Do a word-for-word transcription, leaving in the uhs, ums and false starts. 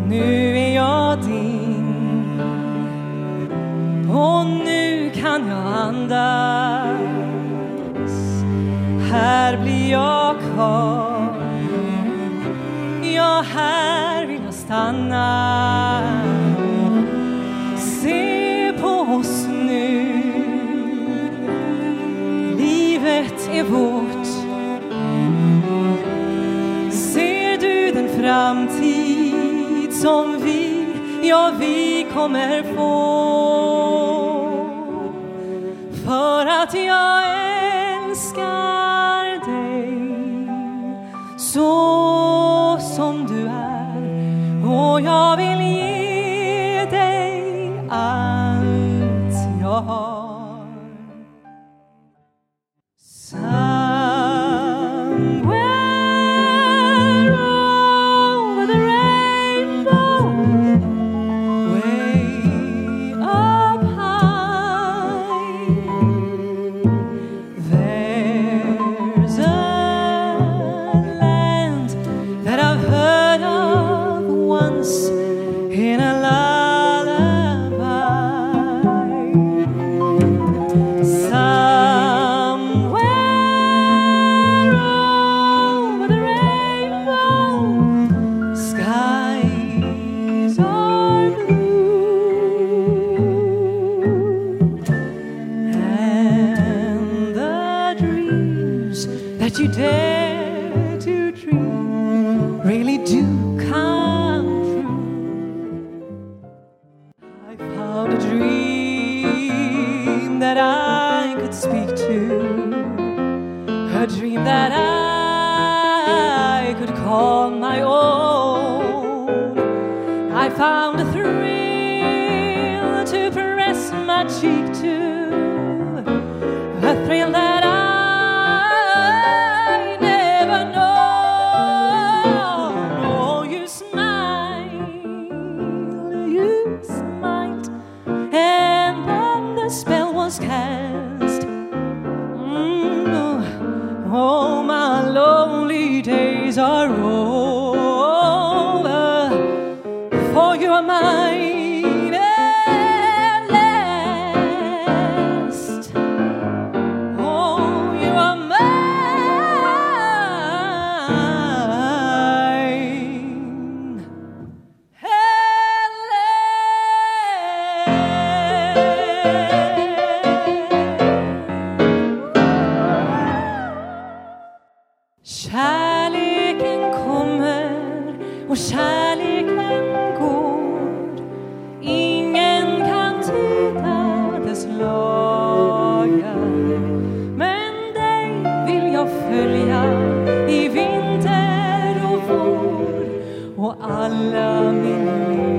nu är jag din. Och nu kan jag andas. Här blir jag kvar. Ja, här vill jag stanna. Se på oss nu. Livet är vårt. Ser du den framtid som vi, ja vi kommer få? För att jag älskar dig så som du är. Och jag vill ge dig allt jag har. You dare to dream really do come true. I found a dream that I could speak to, a dream that I could call my own. I found a thrill to press my cheek to, a thrill that I spell was cast. Mm, oh, oh, my lonely days are over, for you are mine at last. Oh, you are mine at last. Kärleken kommer och kärleken går. Ingen kan tyda dess lagar. Men dig vill jag följa i vinter och vår och alla min liv.